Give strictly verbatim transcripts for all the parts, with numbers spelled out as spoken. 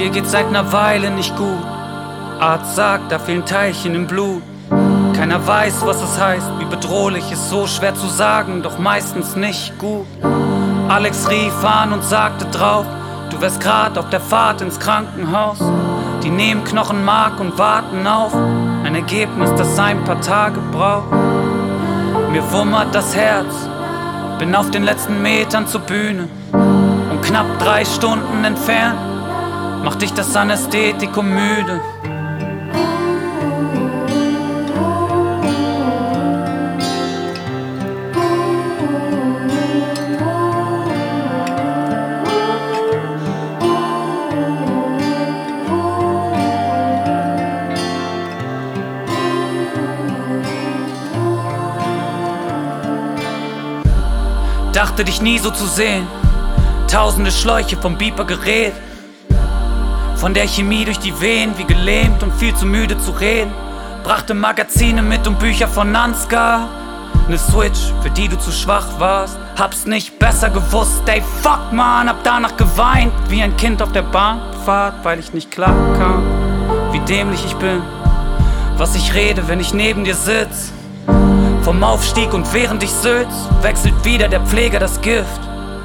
Mir geht's seit ner Weile nicht gut. Arzt sagt, da fehlen Teilchen im Blut. Keiner weiß, was es heißt, wie bedrohlich, ist so schwer zu sagen, doch meistens nicht gut. Alex rief an und sagte drauf, du wärst grad auf der Fahrt ins Krankenhaus. Die nehmen Knochenmark und warten auf ein Ergebnis, das ein paar Tage braucht. Mir wummert das Herz, bin auf den letzten Metern zur Bühne und knapp drei Stunden entfernt macht dich das Anästhetikum müde. Dachte dich nie so zu sehen, tausende Schläuche vom Beeper-Gerät, von der Chemie durch die Venen wie gelähmt und viel zu müde zu reden. Brachte Magazine mit und Bücher von Ansgar, ne Switch, für die du zu schwach warst. Hab's nicht besser gewusst, ey fuck man, hab danach geweint wie ein Kind auf der Bahnfahrt, weil ich nicht klar kam, wie dämlich ich bin, was ich rede, wenn ich neben dir sitz. Vom Aufstieg und während ich sülz, wechselt wieder der Pfleger das Gift.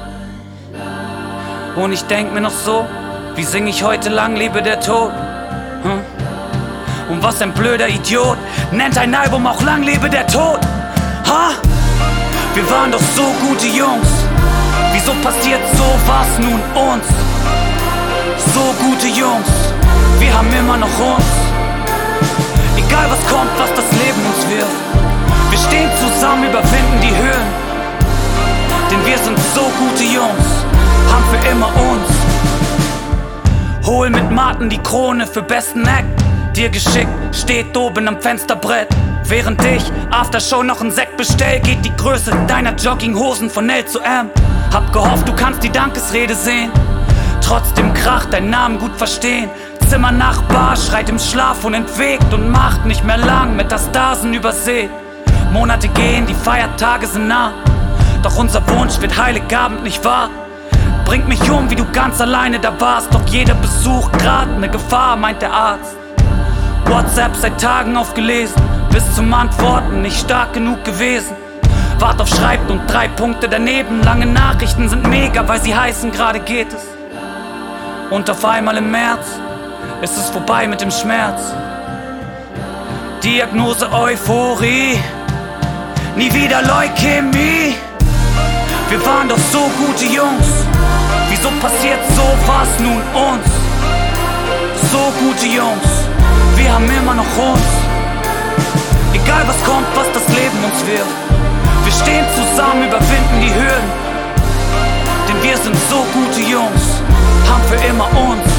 Und ich denk mir noch so, wie sing ich heute lang, lebe der Tod? Hm? Und was ein blöder Idiot nennt ein Album auch lang, lebe der Tod? Ha? Wir waren doch so gute Jungs, wieso passiert sowas nun uns? So gute Jungs, wir haben immer noch uns. Egal was kommt, was das Leben uns wirft, wir stehen zusammen, überwinden die Höhen. Denn wir sind so gute Jungs, haben für immer uns. Hol mit Martin die Krone für besten Act. Dir geschickt, steht oben am Fensterbrett. Während ich Aftershow noch einen Sekt bestell, geht die Größe deiner Jogginghosen von L zu M. Hab gehofft, du kannst die Dankesrede sehen, trotzdem kracht dein Namen gut verstehen. Zimmernachbar schreit im Schlaf unentwegt und macht nicht mehr lang Metastasen übersehen. Monate gehen, die Feiertage sind nah, doch unser Wunsch wird Heiligabend nicht wahr. Bringt mich um, wie du ganz alleine da warst, doch jeder Besuch grad ne Gefahr, meint der Arzt. WhatsApp seit Tagen aufgelesen, bis zum Antworten nicht stark genug gewesen. Wart auf Schreibt und drei Punkte daneben, lange Nachrichten sind mega, weil sie heißen, gerade geht es. Und auf einmal im März ist es vorbei mit dem Schmerz. Diagnose Euphorie, nie wieder Leukämie. Wir waren doch so gute Jungs, wieso passiert sowas nun uns? So gute Jungs, wir haben immer noch uns. Egal was kommt, was das Leben uns wirft, wir stehen zusammen, überwinden die Hürden. Denn wir sind so gute Jungs, haben für immer uns.